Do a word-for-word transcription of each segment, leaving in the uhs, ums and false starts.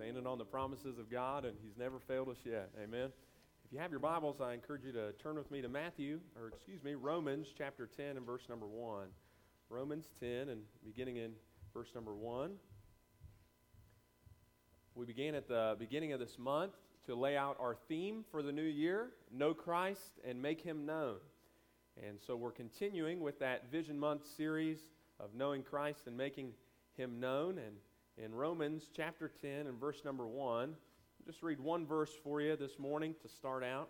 standing on the promises of God, and He's never failed us yet. Amen. If you have your Bibles, I encourage you to turn with me to Matthew, or excuse me, Romans chapter ten and verse number one. Romans ten and beginning in verse number one. We began at the beginning of this month to lay out our theme for the new year, Know Christ and Make Him Known. And so we're continuing with that Vision Month series of knowing Christ and making Him known. And in Romans chapter ten and verse number one, I'll just read one verse for you this morning to start out.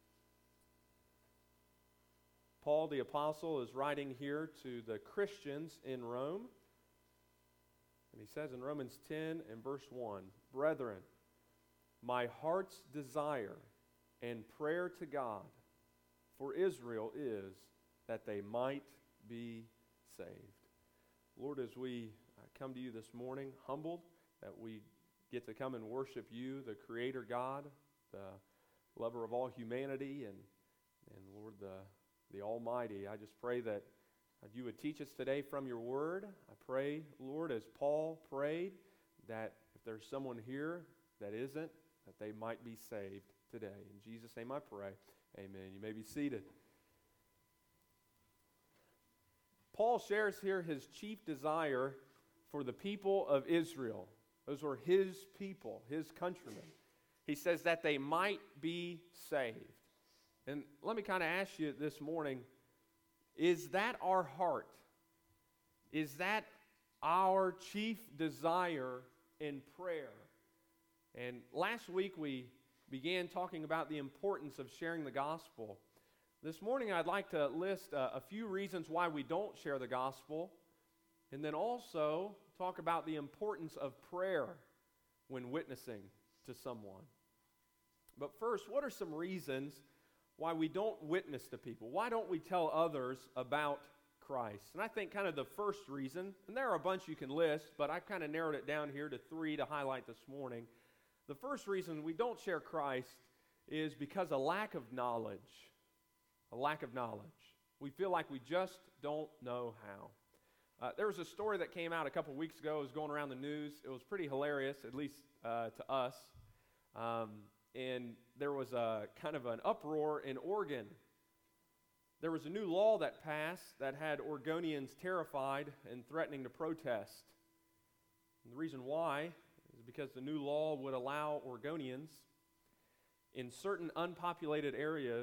Paul the Apostle is writing here to the Christians in Rome. And he says in Romans ten and verse one, Brethren, my heart's desire and prayer to God for Israel is that they might be saved. Lord, as we come to you this morning, humbled that we get to come and worship you, the Creator God, the lover of all humanity, and, and Lord, the, the Almighty. I just pray that you would teach us today from your word. I pray, Lord, as Paul prayed, that if there's someone here that isn't, that they might be saved today. In Jesus' name I pray. Amen. You may be seated. Paul shares here his chief desire for the people of Israel. Those were his people, his countrymen. He says that they might be saved. And let me kind of ask you this morning, is that our heart? Is that our chief desire in prayer? And last week we began talking about the importance of sharing the gospel. This morning I'd like to list uh, a few reasons why we don't share the gospel, and then also talk about the importance of prayer when witnessing to someone. But first, what are some reasons why we don't witness to people? Why don't we tell others about Christ? And I think kind of the first reason, and there are a bunch you can list, but I've kind of narrowed it down here to three to highlight this morning. The first reason we don't share Christ is because of lack of knowledge. A lack of knowledge. We feel like we just don't know how. Uh, there was a story that came out a couple weeks ago. It was going around the news. It was pretty hilarious, at least uh, to us. Um, and there was a kind of an uproar in Oregon. There was a new law that passed that had Oregonians terrified and threatening to protest. And the reason why is because the new law would allow Oregonians in certain unpopulated areas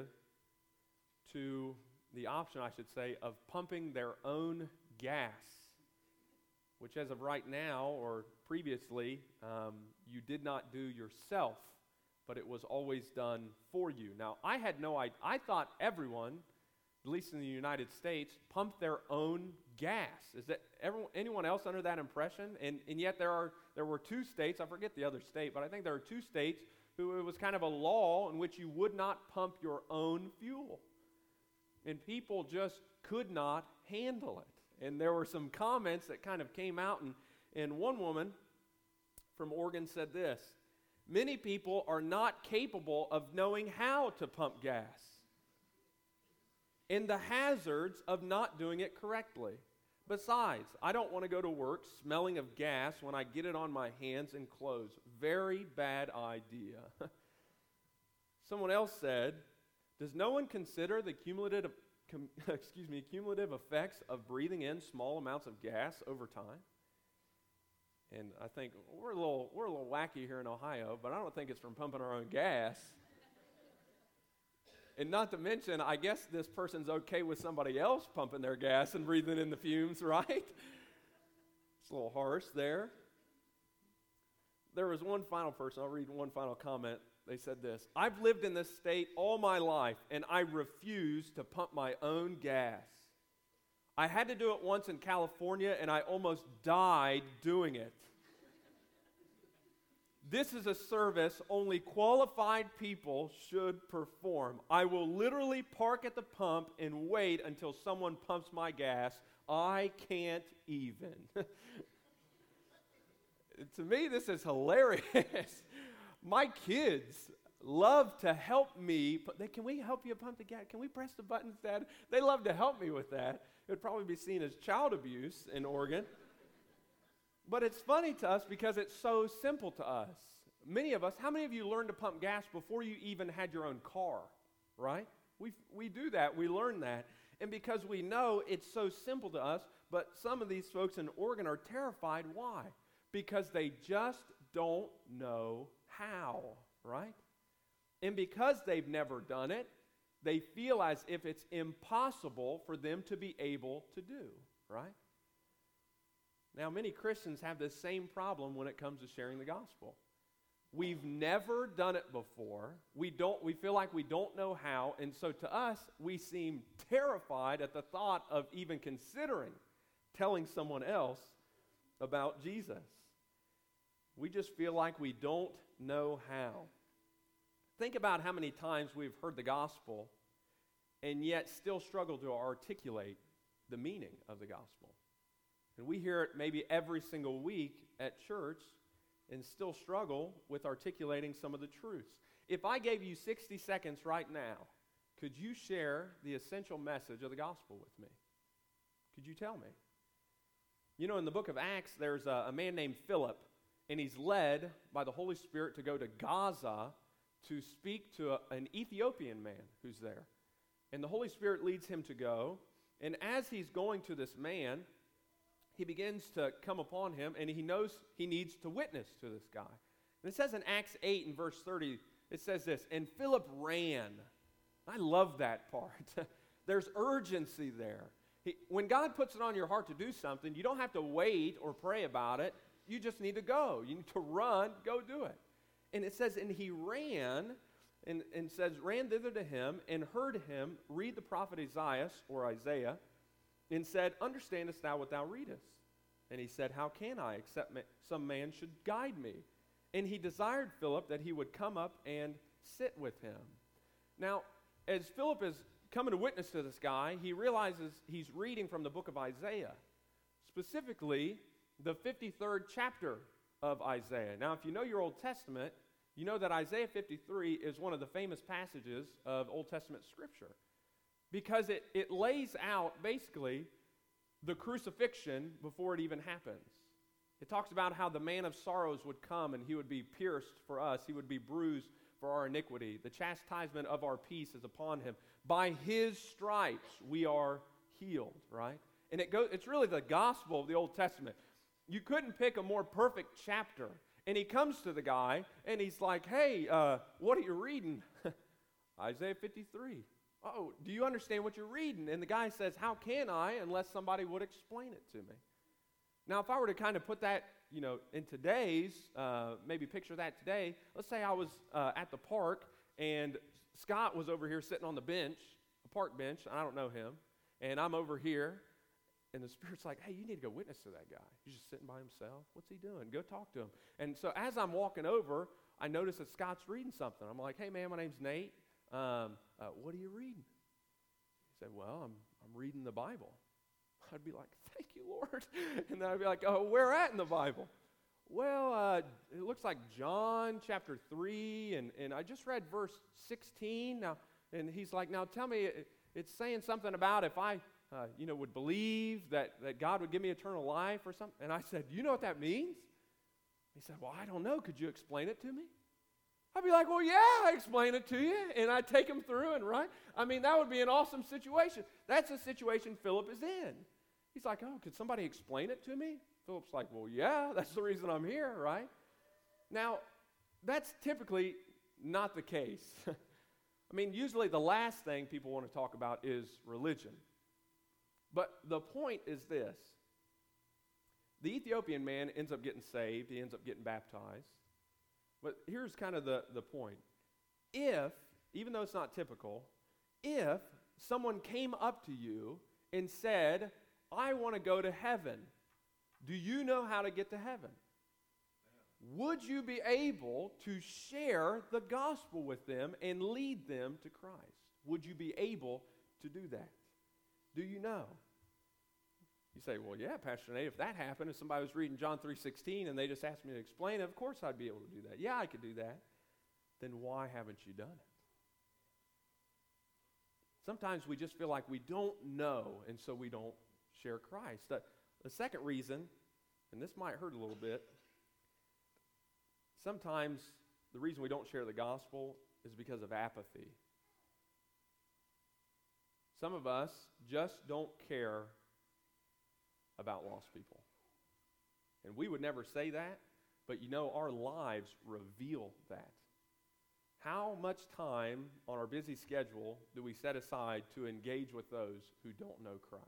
to the option, I should say, of pumping their own gas, which as of right now or previously, um, you did not do yourself, but it was always done for you. Now, I had no idea. I thought everyone, at least in the United States, pumped their own gas. Is that everyone, anyone else under that impression? And, and yet there are there were two states, I forget the other state, but I think there are two states who it was kind of a law in which you would not pump your own fuel. And people just could not handle it. And there were some comments that kind of came out, and, and one woman from Oregon said this: many people are not capable of knowing how to pump gas and the hazards of not doing it correctly. Besides, I don't want to go to work smelling of gas when I get it on my hands and clothes. Very bad idea. Someone else said, does no one consider the cumulative, com, excuse me, cumulative effects of breathing in small amounts of gas over time? And I think we're a little we're a little wacky here in Ohio, but I don't think it's from pumping our own gas. And not to mention, I guess this person's okay with somebody else pumping their gas and breathing in the fumes, right? It's a little harsh there. There was one final person, I'll read one final comment. They said this: I've lived in this state all my life, and I refuse to pump my own gas. I had to do it once in California, and I almost died doing it. This is a service only qualified people should perform. I will literally park at the pump and wait until someone pumps my gas. I can't even. To me, this is hilarious. My kids love to help me. They, can we help you pump the gas? Can we press the buttons, Dad? They love to help me with that. It would probably be seen as child abuse in Oregon. But it's funny to us because it's so simple to us. many of us, how many of you learned to pump gas before you even had your own car, right? We we do that. We learn that. And because we know it's so simple to us, but some of these folks in Oregon are terrified. Why? Because they just don't know how, right? And because they've never done it, they feel as if it's impossible for them to be able to do, right? Now, many Christians have this same problem when it comes to sharing the gospel. We've never done it before. We don't. We feel like we don't know how, and so to us, we seem terrified at the thought of even considering telling someone else about Jesus. We just feel like we don't know how. Think about how many times we've heard the gospel and yet still struggle to articulate the meaning of the gospel. And we hear it maybe every single week at church and still struggle with articulating some of the truths. If I gave you sixty seconds right now, could you share the essential message of the gospel with me? Could you tell me? You know, in the book of Acts, there's a, a man named Philip, and he's led by the Holy Spirit to go to Gaza to speak to a, an Ethiopian man who's there. And the Holy Spirit leads him to go, and as he's going to this man, he begins to come upon him, and he knows he needs to witness to this guy. And it says in Acts eight and verse thirty, it says this, and Philip ran. I love that part. There's urgency there. He, when God puts it on your heart to do something, you don't have to wait or pray about it. You just need to go. You need to run, go do it. And it says, and he ran, and, and says, ran thither to him, and heard him read the prophet Isaiah, or Isaiah, and said, understandest thou what thou readest? And he said, how can I, except ma- some man should guide me? And he desired Philip that he would come up and sit with him. Now, as Philip is coming to witness to this guy, he realizes he's reading from the book of Isaiah, specifically the fifty-third chapter of Isaiah. Now, if you know your Old Testament, you know that Isaiah fifty-three is one of the famous passages of Old Testament Scripture, because it, it lays out basically the crucifixion before it even happens. It talks about how the man of sorrows would come and he would be pierced for us. He would be bruised for our iniquity. The chastisement of our peace is upon him. By his stripes we are healed, right? And it goes, it's really the gospel of the Old Testament. You couldn't pick a more perfect chapter. And he comes to the guy and he's like, hey, uh, what are you reading? Isaiah fifty-three. Oh, do you understand what you're reading? And the guy says, how can I unless somebody would explain it to me? Now, if I were to kind of put that, you know, in today's, uh, maybe picture that today, let's say I was uh, at the park and Scott was over here sitting on the bench, a park bench, I don't know him, and I'm over here, and the Spirit's like, hey, you need to go witness to that guy. He's just sitting by himself. What's he doing? Go talk to him. And so as I'm walking over, I notice that Scott's reading something. I'm like, hey, man, my name's Nate. Um, uh, what are you reading? He said, well, I'm I'm reading the Bible. I'd be like, thank you, Lord. And then I'd be like, oh, where at in the Bible? Well, uh, it looks like John chapter three, and, and I just read verse sixteen. Now, and he's like, now tell me, it, it's saying something about if I, uh, you know, would believe that, that God would give me eternal life or something. And I said, you know what that means? He said, well, I don't know. Could you explain it to me? I'd be like, well, yeah, I explain it to you, and I'd take him through and right. I mean, that would be an awesome situation. That's the situation Philip is in. He's like, oh, could somebody explain it to me? Philip's like, well, yeah, that's the reason I'm here, right? Now, that's typically not the case. I mean, usually the last thing people want to talk about is religion. But the point is this. The Ethiopian man ends up getting saved. He ends up getting baptized. But here's kind of the, the point. If, even though it's not typical, if someone came up to you and said, I want to go to heaven, do you know how to get to heaven? Would you be able to share the gospel with them and lead them to Christ? Would you be able to do that? Do you know? You say, well, yeah, Pastor Nate, if that happened, if somebody was reading John three sixteen and they just asked me to explain it, of course I'd be able to do that. Yeah, I could do that. Then why haven't you done it? Sometimes we just feel like we don't know, and so we don't share Christ. The, the second reason, and this might hurt a little bit, Sometimes the reason we don't share the gospel is because of apathy. Some of us just don't care about lost people. And we would never say that, but you know, our lives reveal that. How much time on our busy schedule do we set aside to engage with those who don't know Christ?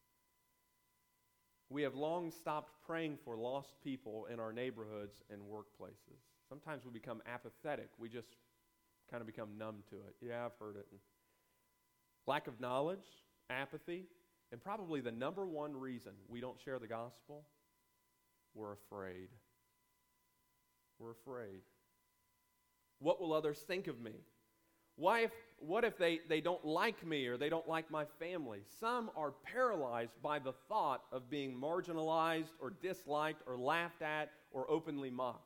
We have long stopped praying for lost people in our neighborhoods and workplaces. Sometimes we become apathetic. We just kind of become numb to it. Yeah, I've heard it. Lack of knowledge, apathy, and probably the number one reason we don't share the gospel, we're afraid. We're afraid. What will others think of me? Why if, what if they, they don't like me or they don't like my family? Some are paralyzed by the thought of being marginalized or disliked or laughed at or openly mocked.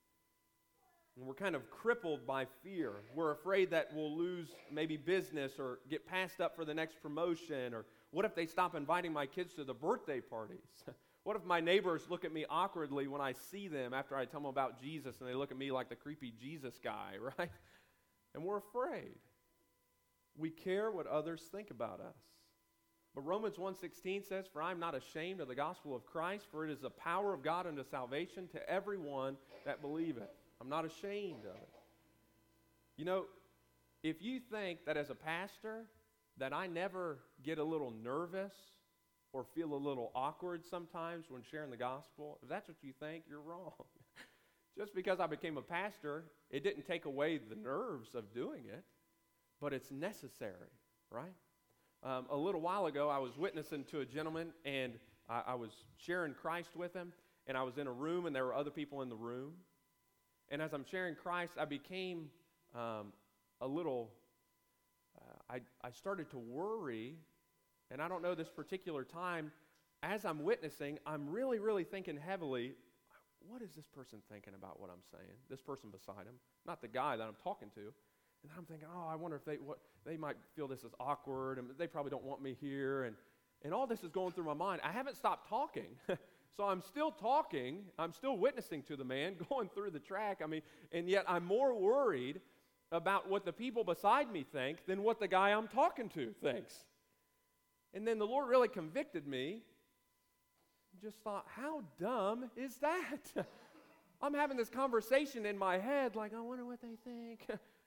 And we're kind of crippled by fear. We're afraid that we'll lose maybe business or get passed up for the next promotion. Or what if they stop inviting my kids to the birthday parties? What if my neighbors look at me awkwardly when I see them after I tell them about Jesus and they look at me like the creepy Jesus guy, right? And we're afraid. We care what others think about us. But Romans one sixteen says, "For I am not ashamed of the gospel of Christ, for it is the power of God unto salvation to everyone that believeth." I'm not ashamed of it. You know, if you think that as a pastor that I never get a little nervous or feel a little awkward sometimes when sharing the gospel, if that's what you think, you're wrong. Just because I became a pastor, it didn't take away the nerves of doing it, but it's necessary, right? Um, a little while ago, I was witnessing to a gentleman, and I, I was sharing Christ with him, and I was in a room, and there were other people in the room. And as I'm sharing Christ, I became um, a little, uh, I, I started to worry, and I don't know this particular time, as I'm witnessing, I'm really, really thinking heavily, what is this person thinking about what I'm saying? This person beside him, not the guy that I'm talking to. And I'm thinking, oh, I wonder if they what they might feel this is awkward, and they probably don't want me here. And, and all this is going through my mind. I haven't stopped talking. So I'm still talking. I'm still witnessing to the man, going through the track. I mean, and yet I'm more worried about what the people beside me think than what the guy I'm talking to thinks. And then the Lord really convicted me. Just thought, how dumb is that? I'm having this conversation in my head like, I wonder what they think.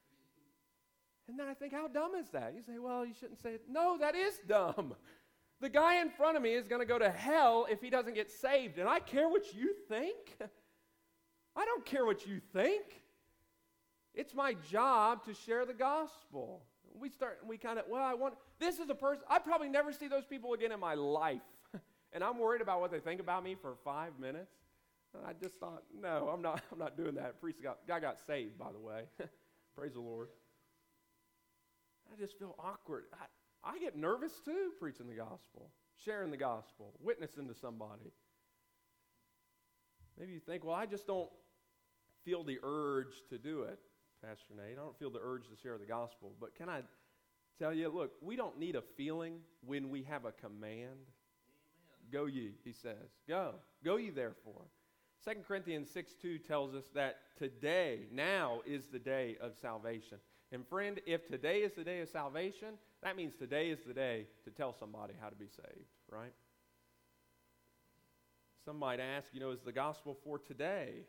And then I think, how dumb is that? You say, well, you shouldn't say it. No, that is dumb. The guy in front of me is going to go to hell if he doesn't get saved. And I care what you think. I don't care what you think. It's my job to share the gospel. We start, we kind of, well, I want, this is a person, I probably never see those people again in my life. And I'm worried about what they think about me for five minutes. And I just thought, no, I'm not, I'm not doing that. Priest got, guy got saved, by the way. Praise the Lord. I just feel awkward. I, I get nervous too, preaching the gospel, sharing the gospel, witnessing to somebody. Maybe you think, well, I just don't feel the urge to do it, Pastor Nate. I don't feel the urge to share the gospel. But can I tell you, look, we don't need a feeling when we have a command. Go ye, he says. Go. Go ye therefore. Second Corinthians six two tells us that today, now is the day of salvation. And friend, if today is the day of salvation, that means today is the day to tell somebody how to be saved, right? Some might ask, you know, is the gospel for today?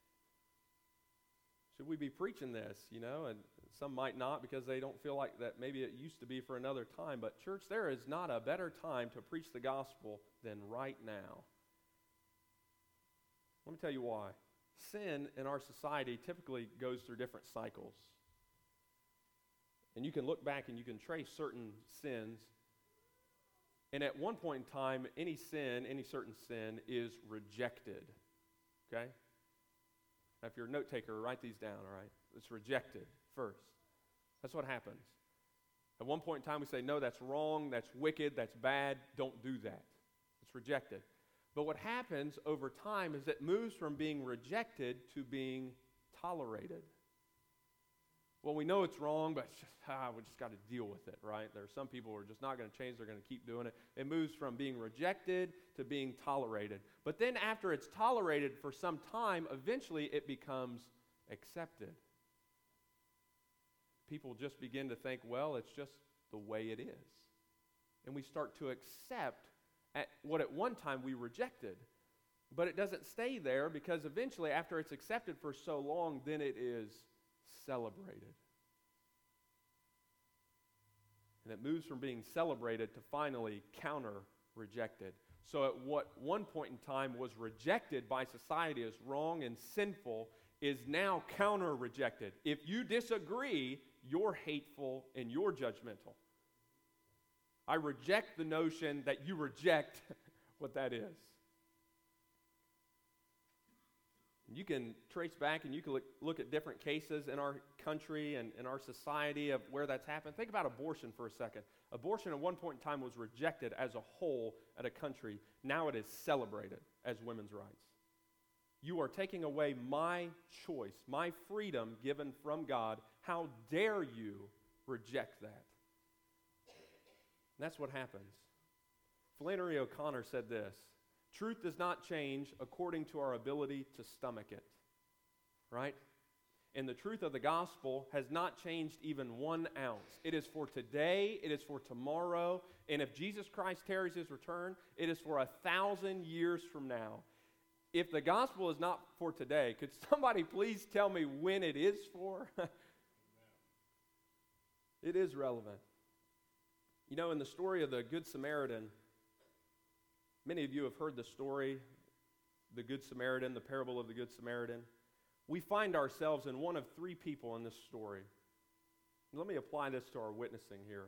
Should we be preaching this, you know? And some might not because they don't feel like that maybe it used to be for another time. But church, there is not a better time to preach the gospel than right now. Let me tell you why. Sin in our society typically goes through different cycles. And you can look back and you can trace certain sins. And at one point in time, any sin, any certain sin is rejected. Okay? Now, if you're a note taker, write these down, all right? It's rejected first. That's what happens. At one point in time, we say, no, that's wrong, that's wicked, that's bad, don't do that. It's rejected. But what happens over time is it moves from being rejected to being tolerated. Well, we know it's wrong, but it's just, ah, we just got to deal with it, right? There are some people who are just not going to change. They're going to keep doing it. It moves from being rejected to being tolerated. But then after it's tolerated for some time, eventually it becomes accepted. People just begin to think, well, it's just the way it is. And we start to accept at what at one time we rejected. But it doesn't stay there, because eventually, after it's accepted for so long, then it is celebrated. And it moves from being celebrated to finally counter-rejected. So at what one point in time was rejected by society as wrong and sinful is now counter-rejected. If you disagree, you're hateful and you're judgmental. I reject the notion that you reject what that is. You can trace back and you can look, look at different cases in our country and in our society of where that's happened. Think about abortion for a second. Abortion at one point in time was rejected as a whole at a country. Now it is celebrated as women's rights. You are taking away my choice, my freedom given from God. How dare you reject that? And that's what happens. Flannery O'Connor said this: truth does not change according to our ability to stomach it, right? And the truth of the gospel has not changed even one ounce. It is for today, it is for tomorrow, and if Jesus Christ tarries his return, it is for a thousand years from now. If the gospel is not for today, could somebody please tell me when it is for? It is relevant. You know, in the story of the Good Samaritan, many of you have heard the story, the Good Samaritan, the parable of the Good Samaritan. We find ourselves in one of three people in this story. Let me apply this to our witnessing here.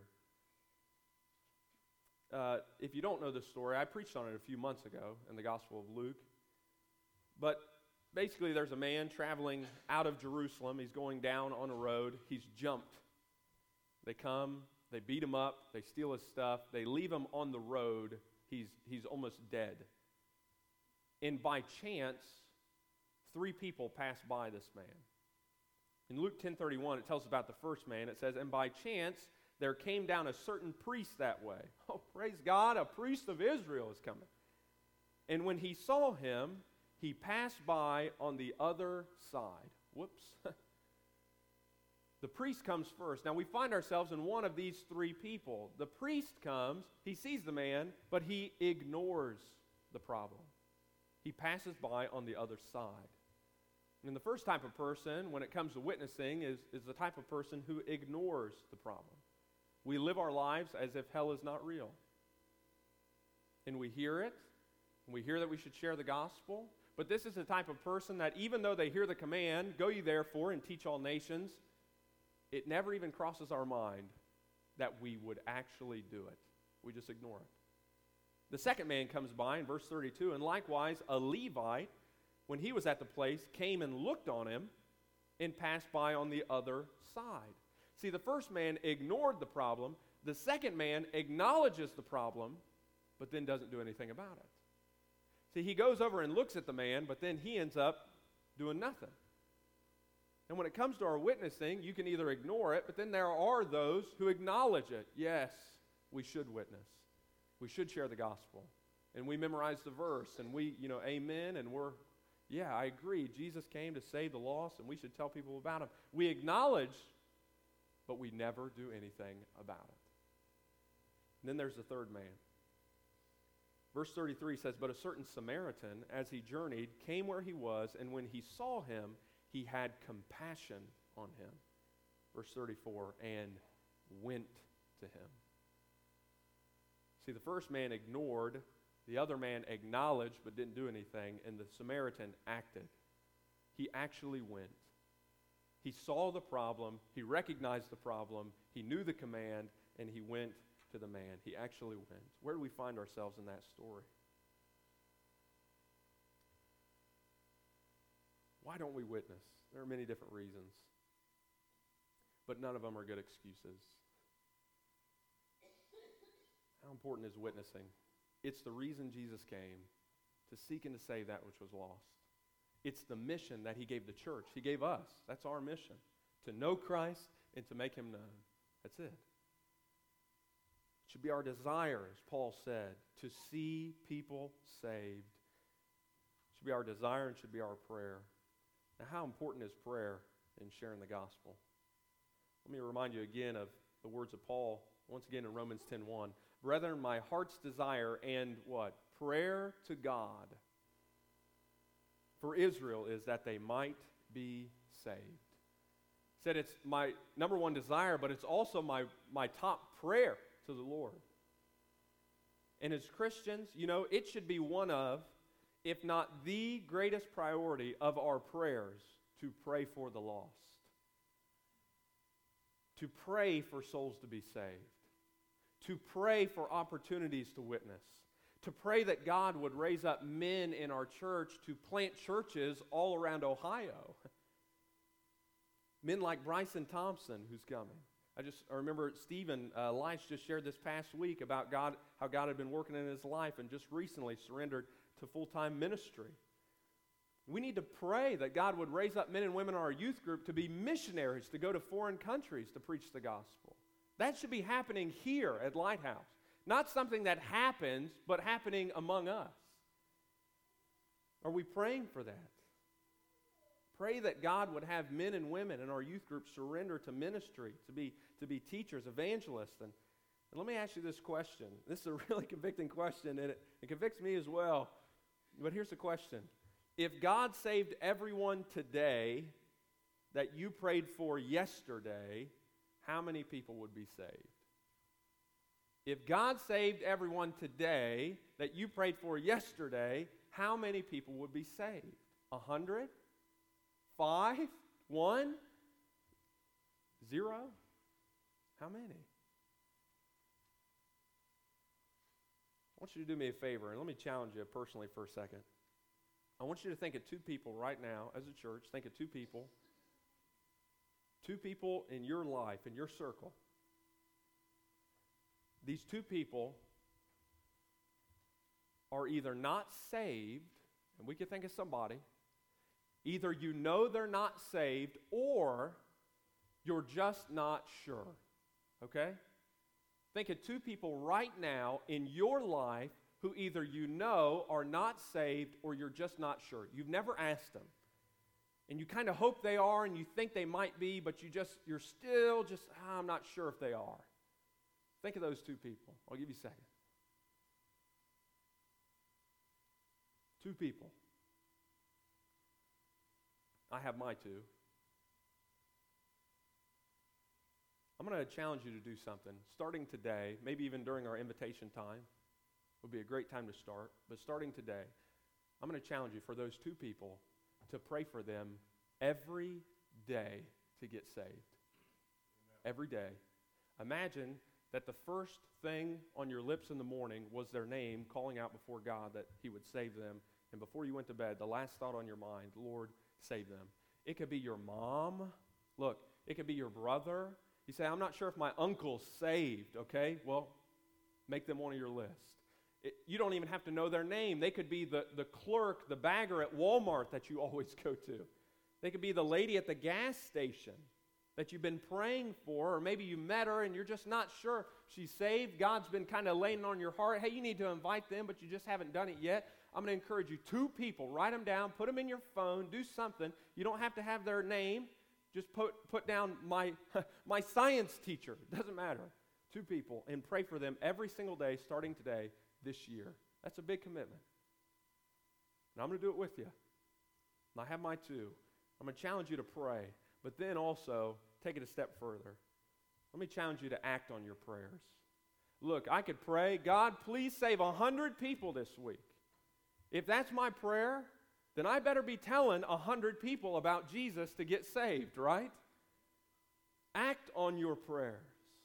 Uh, if you don't know this story, I preached on it a few months ago in the Gospel of Luke. But basically, there's a man traveling out of Jerusalem. He's going down on a road. He's jumped. They come, they beat him up, they steal his stuff, they leave him on the road. He's, he's almost dead. And by chance, three people pass by this man. In Luke ten thirty-one, it tells us about the first man. It says, and by chance, there came down a certain priest that way. Oh, praise God, a priest of Israel is coming. And when he saw him, he passed by on the other side. Whoops. The priest comes first. Now we find ourselves in one of these three people. The priest comes, he sees the man, but he ignores the problem. He passes by on the other side. And the first type of person, when it comes to witnessing, is, is the type of person who ignores the problem. We live our lives as if hell is not real. And we hear it, and we hear that we should share the gospel, but this is the type of person that even though they hear the command, go ye therefore and teach all nations, it never even crosses our mind that we would actually do it. We just ignore it. The second man comes by in verse thirty-two, and likewise a Levite, when he was at the place, came and looked on him and passed by on the other side. See, the first man ignored the problem. The second man acknowledges the problem, but then doesn't do anything about it. See, he goes over and looks at the man, but then he ends up doing nothing. And when it comes to our witnessing, you can either ignore it, but then there are those who acknowledge it. Yes, we should witness. We should share the gospel. And we memorize the verse, and we, you know, amen, and we're, yeah, I agree. Jesus came to save the lost, and we should tell people about him. We acknowledge, but we never do anything about it. And then there's the third man. Verse thirty-three says, but a certain Samaritan, as he journeyed, came where he was, and when he saw him, he had compassion on him. Verse thirty-four, and went to him. See, the first man ignored, the other man acknowledged but didn't do anything, and the Samaritan acted. He actually went. He saw the problem, he recognized the problem, he knew the command, and he went to the man. He actually went. Where do we find ourselves in that story? Why don't we witness? There are many different reasons, but none of them are good excuses. How important is witnessing? It's the reason Jesus came, to seek and to save that which was lost. It's the mission that he gave the church. He gave us. That's our mission, to know Christ and to make him known. That's it. It should be our desire, as Paul said, to see people saved. It should be our desire and should be our prayer. Now, how important is prayer in sharing the gospel? Let me remind you again of the words of Paul, once again in Romans ten one. Brethren, my heart's desire and what? Prayer to God for Israel is that they might be saved. Said it's my number one desire, but it's also my, my top prayer to the Lord. And as Christians, you know, it should be one of, if not the greatest priority of our prayers, to pray for the lost. To pray for souls to be saved. To pray for opportunities to witness. To pray that God would raise up men in our church to plant churches all around Ohio. Men like Bryson Thompson, who's coming. I just I remember Stephen uh, Leish just shared this past week about God, how God had been working in his life and just recently surrendered to full-time ministry. We need to pray that God would raise up men and women in our youth group to be missionaries, to go to foreign countries to preach the gospel. That should be happening here at Lighthouse. Not something that happens, but happening among us. Are we praying for that? Pray that God would have men and women in our youth group surrender to ministry, to be, to be teachers, evangelists. And, and let me ask you this question. This is a really convicting question, and it, it convicts me as well. But here's the question. If God saved everyone today that you prayed for yesterday, how many people would be saved? If God saved everyone today that you prayed for yesterday, how many people would be saved? A hundred? Five? One? Zero? How many? I want you to do me a favor, and let me challenge you personally for a second. I want you to think of two people right now as a church. Think of two people. Two people in your life, in your circle. These two people are either not saved, and we could think of somebody. Either you know they're not saved, or you're just not sure. Okay? Think of two people right now in your life who either you know are not saved or you're just not sure. You've never asked them. And you kind of hope they are and you think they might be, but you just, you're still just, ah, I'm not sure if they are. Think of those two people. I'll give you a second. Two people. I have my two. I'm going to challenge you to do something. Starting today, maybe even during our invitation time, would be a great time to start. But starting today, I'm going to challenge you for those two people to pray for them every day to get saved. Amen. Every day. Imagine that the first thing on your lips in the morning was their name, calling out before God that he would save them. And before you went to bed, the last thought on your mind, Lord, save them. It could be your mom. Look, it could be your brother. You say, I'm not sure if my uncle's saved, okay? Well, make them one of your list. It, you don't even have to know their name. They could be the, the clerk, the bagger at Walmart that you always go to. They could be the lady at the gas station that you've been praying for, or maybe you met her and you're just not sure she's saved. God's been kind of laying on your heart. Hey, you need to invite them, but you just haven't done it yet. I'm going to encourage you, two people, write them down, put them in your phone, do something. You don't have to have their name. Just put, put down my, my science teacher. It doesn't matter. Two people, and pray for them every single day starting today this year. That's a big commitment. And I'm going to do it with you. And I have my two. I'm going to challenge you to pray, but then also take it a step further. Let me challenge you to act on your prayers. Look, I could pray, God, please save a hundred people this week. If that's my prayer, then I better be telling a hundred people about Jesus to get saved, right? Act on your prayers.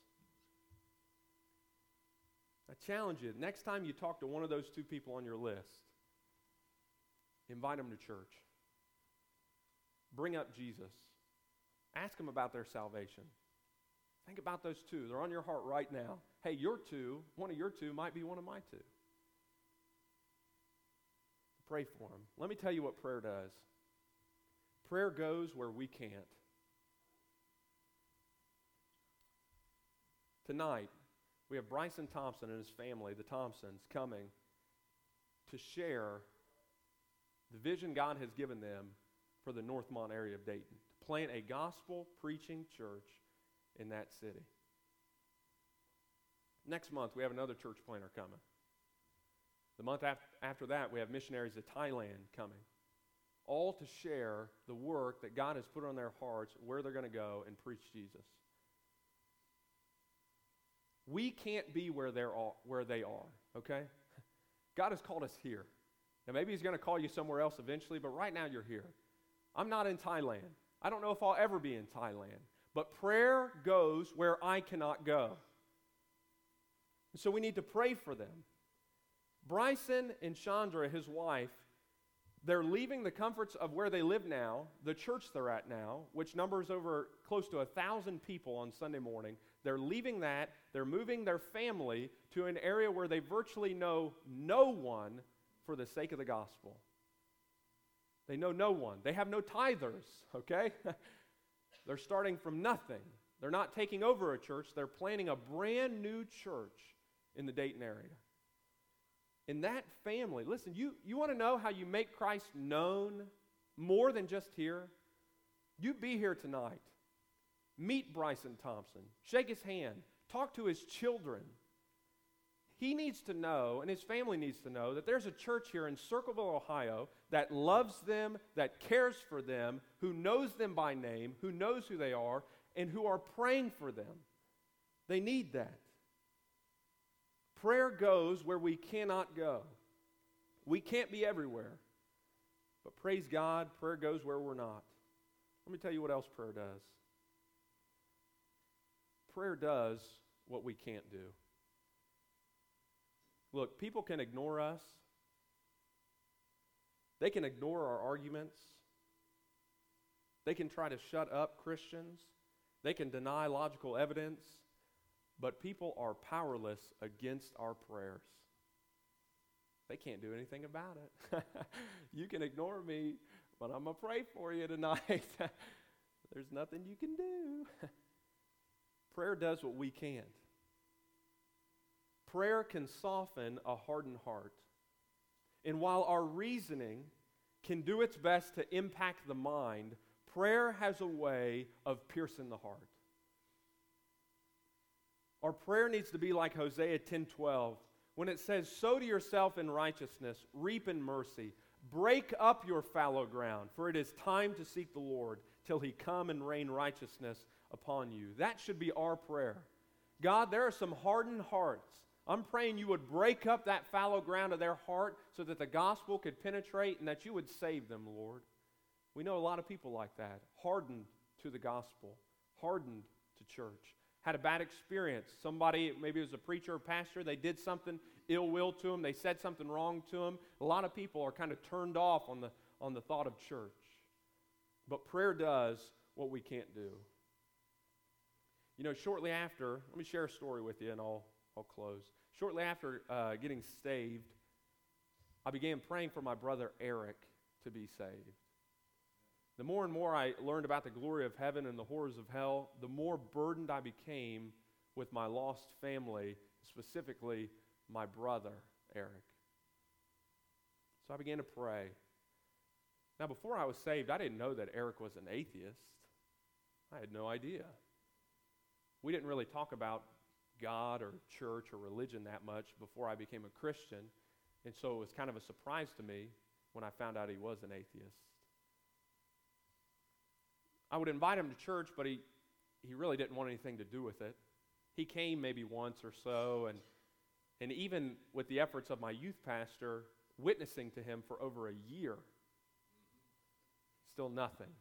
I challenge you, next time you talk to one of those two people on your list, invite them to church. Bring up Jesus. Ask them about their salvation. Think about those two. They're on your heart right now. Hey, your two, one of your two might be one of my two. Pray for them. Let me tell you what prayer does. Prayer goes where we can't. tonight, we have Bryson Thompson and his family, the Thompsons, coming to share the vision God has given them for the Northmont area of Dayton, to plant a gospel-preaching church in that city. Next month, we have another church planter coming. The month af- after that, we have missionaries to Thailand coming, all to share the work that God has put on their hearts, where they're going to go and preach Jesus. We can't be where they're all, where they are, okay? God has called us here. Now, maybe he's going to call you somewhere else eventually, but right now you're here. I'm not in Thailand. I don't know if I'll ever be in Thailand. But prayer goes where I cannot go. So we need to pray for them. Bryson and Chandra, his wife, they're leaving the comforts of where they live now, the church they're at now, which numbers over close to a thousand people on Sunday morning. They're leaving that. They're moving their family to an area where they virtually know no one for the sake of the gospel. They know no one. They have no tithers, okay? They're starting from nothing. They're not taking over a church. They're planting a brand new church in the Dayton area. In that family, listen, you, you want to know how you make Christ known more than just here? You be here tonight. Meet Bryson Thompson. Shake his hand. Talk to his children. He needs to know, and his family needs to know, that there's a church here in Circleville, Ohio, that loves them, that cares for them, who knows them by name, who knows who they are, and who are praying for them. They need that. Prayer goes where we cannot go. We can't be everywhere. But praise God, prayer goes where we're not. Let me tell you what else prayer does. Prayer does what we can't do. Look, people can ignore us. They can ignore our arguments. They can try to shut up Christians. They can deny logical evidence. But people are powerless against our prayers. They can't do anything about it. You can ignore me, but I'm going to pray for you tonight. There's nothing you can do. Prayer does what we can't. Prayer can soften a hardened heart. And while our reasoning can do its best to impact the mind, prayer has a way of piercing the heart. Our prayer needs to be like Hosea ten twelve, when it says, "Sow to yourself in righteousness, reap in mercy. Break up your fallow ground, for it is time to seek the Lord till he come and rain righteousness upon you." That should be our prayer. God, there are some hardened hearts. I'm praying you would break up that fallow ground of their heart so that the gospel could penetrate and that you would save them, Lord. We know a lot of people like that, hardened to the gospel, hardened to church. Had a bad experience. Somebody, maybe it was a preacher or pastor, they did something ill will to them. They said something wrong to them. A lot of people are kind of turned off on the, on the thought of church. But prayer does what we can't do. You know, shortly after, let me share a story with you and I'll, I'll close. Shortly after uh, getting saved, I began praying for my brother Eric to be saved. The more and more I learned about the glory of heaven and the horrors of hell, the more burdened I became with my lost family, specifically my brother, Eric. So I began to pray. Now, before I was saved, I didn't know that Eric was an atheist. I had no idea. We didn't really talk about God or church or religion that much before I became a Christian, and so it was kind of a surprise to me when I found out he was an atheist. I would invite him to church, but he, he really didn't want anything to do with it. He came maybe once or so, and, and even with the efforts of my youth pastor, witnessing to him for over a year, still nothing.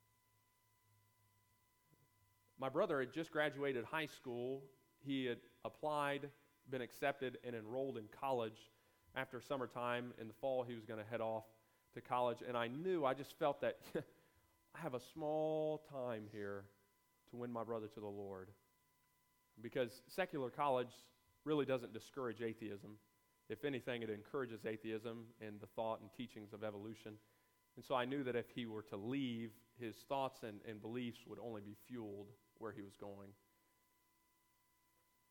My brother had just graduated high school. He had applied, been accepted, and enrolled in college. After summertime, in the fall, he was going to head off to college, and I knew, I just felt that I have a small time here to win my brother to the Lord. Because secular college really doesn't discourage atheism. If anything, it encourages atheism and the thought and teachings of evolution. And so I knew that if he were to leave, his thoughts and, and beliefs would only be fueled where he was going.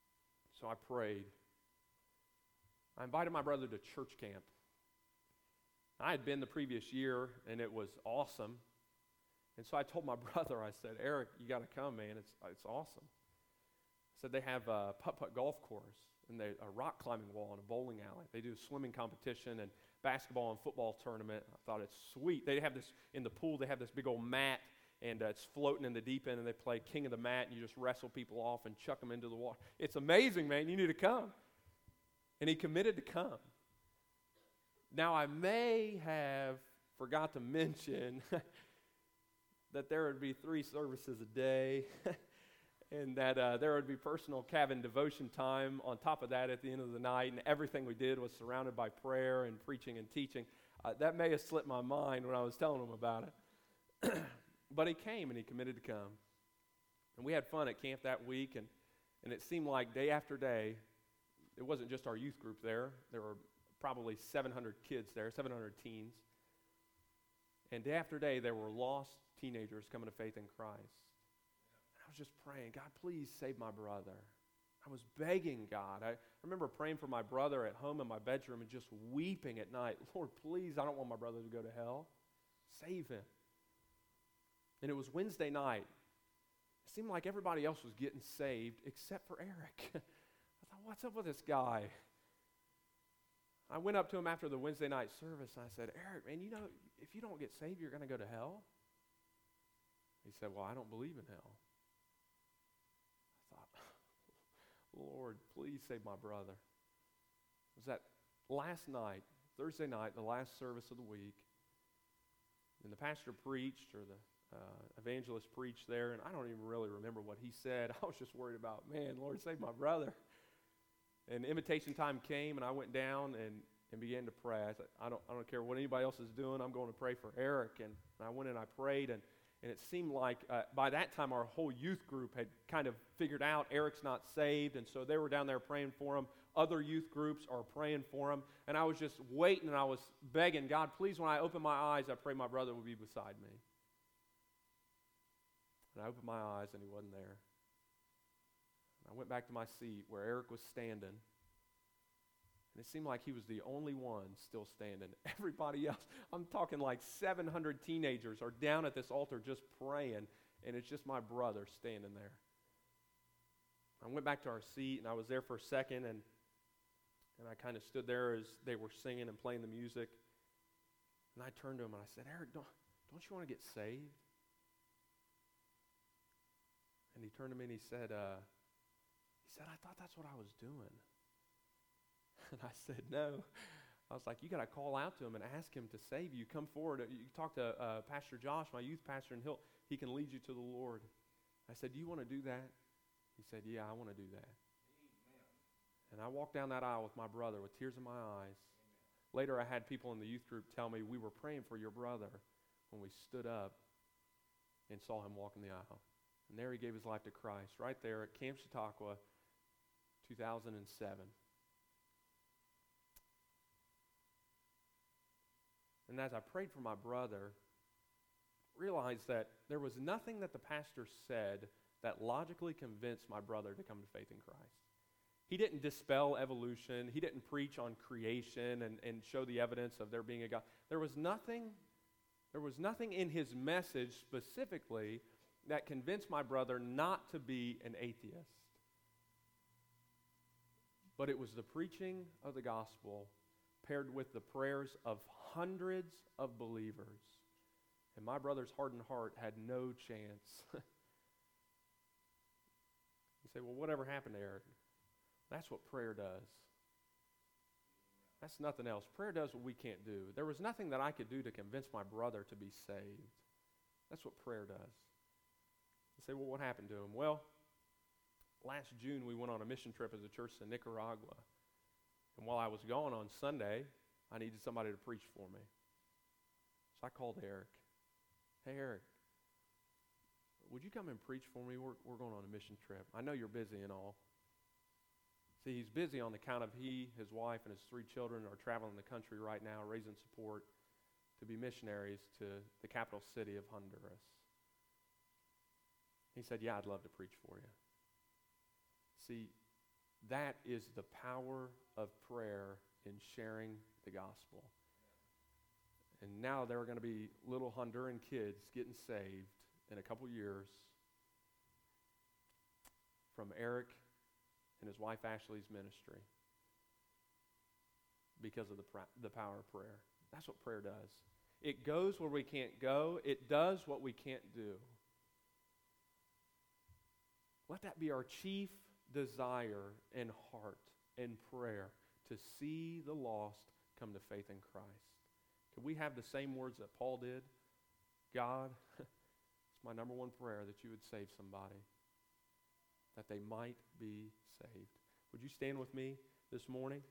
So I prayed. I invited my brother to church camp. I had been the previous year, and it was awesome. And so I told my brother, I said, Eric, you got to come, man. It's it's awesome. I said they have a putt-putt golf course and they, a rock climbing wall and a bowling alley. They do a swimming competition and basketball and football tournament. I thought it's sweet. They have this, in the pool, they have this big old mat, and uh, it's floating in the deep end, and they play king of the mat, and you just wrestle people off and chuck them into the water. It's amazing, man. You need to come. And he committed to come. Now, I may have forgot to mention that there would be three services a day, and that uh, there would be personal cabin devotion time on top of that at the end of the night, and everything we did was surrounded by prayer and preaching and teaching. Uh, that may have slipped my mind when I was telling him about it. But he came, and he committed to come. And we had fun at camp that week, and, and it seemed like day after day, it wasn't just our youth group there. There were probably seven hundred kids there, seven hundred teens. And day after day, there were lost teenagers coming to faith in Christ. And I was just praying, God, please save my brother. I was begging God. I remember praying for my brother at home in my bedroom and just weeping at night. Lord, please, I don't want my brother to go to hell. Save him. And it was Wednesday night. It seemed like everybody else was getting saved except for Eric. I thought, what's up with this guy? I went up to him after the Wednesday night service, and I said, Eric, man, you know, if you don't get saved, you're going to go to hell? He said, well, I don't believe in hell. I thought, Lord, please save my brother. It was that last night, Thursday night, the last service of the week, and the pastor preached, or the uh, evangelist preached there, and I don't even really remember what he said. I was just worried about, man, Lord, save my brother. And invitation time came, and I went down and, and began to pray. I said, I don't, I don't care what anybody else is doing. I'm going to pray for Eric. And, and I went and I prayed, and, and it seemed like uh, by that time our whole youth group had kind of figured out Eric's not saved, and so they were down there praying for him. Other youth groups are praying for him. And I was just waiting, and I was begging, God, please, when I open my eyes, I pray my brother will be beside me. And I opened my eyes, and he wasn't there. I went back to my seat where Eric was standing, and it seemed like he was the only one still standing. Everybody else, I'm talking like seven hundred teenagers are down at this altar just praying, and it's just my brother standing there. I went back to our seat, and I was there for a second, and, and I kind of stood there as they were singing and playing the music, and I turned to him, and I said, Eric, don't, don't you want to get saved? And he turned to me, and he said, uh, He said, I thought that's what I was doing. And I said, no. I was like, you got to call out to him and ask him to save you. Come forward. You talk to uh, Pastor Josh, my youth pastor, and he'll, he can lead you to the Lord. I said, do you want to do that? He said, yeah, I want to do that. Amen. And I walked down that aisle with my brother with tears in my eyes. Amen. Later, I had people in the youth group tell me, we were praying for your brother when we stood up and saw him walking the aisle. And there he gave his life to Christ, right there at Camp Chautauqua, two thousand seven. And as I prayed for my brother, realized that there was nothing that the pastor said that logically convinced my brother to come to faith in Christ. He didn't dispel evolution. He didn't preach on creation and, and show the evidence of there being a God. There was nothing, there was nothing in his message specifically that convinced my brother not to be an atheist. But it was the preaching of the gospel paired with the prayers of hundreds of believers. And my brother's hardened heart had no chance. You say, well, whatever happened to Eric? That's what prayer does. That's nothing else. Prayer does what we can't do. There was nothing that I could do to convince my brother to be saved. That's what prayer does. You say, well, what happened to him? Well, last June we went on a mission trip as a church to Nicaragua. And while I was gone on Sunday, I needed somebody to preach for me. So I called Eric. Hey, Eric, would you come and preach for me? We're, we're going on a mission trip. I know you're busy and all. See, he's busy on account of he, his wife, and his three children are traveling the country right now, raising support to be missionaries to the capital city of Honduras. He said, yeah, I'd love to preach for you. See, That is the power of prayer in sharing the gospel. And now there are going to be little Honduran kids getting saved in a couple years from Eric and his wife Ashley's ministry because of the, pra- the power of prayer. That's what prayer does. It goes where we can't go. It does what we can't do. Let that be our chief desire and heart and prayer, to see the lost come to faith in Christ. Can we have the same words that Paul did? God, it's my number one prayer that you would save somebody, that they might be saved. Would you stand with me this morning?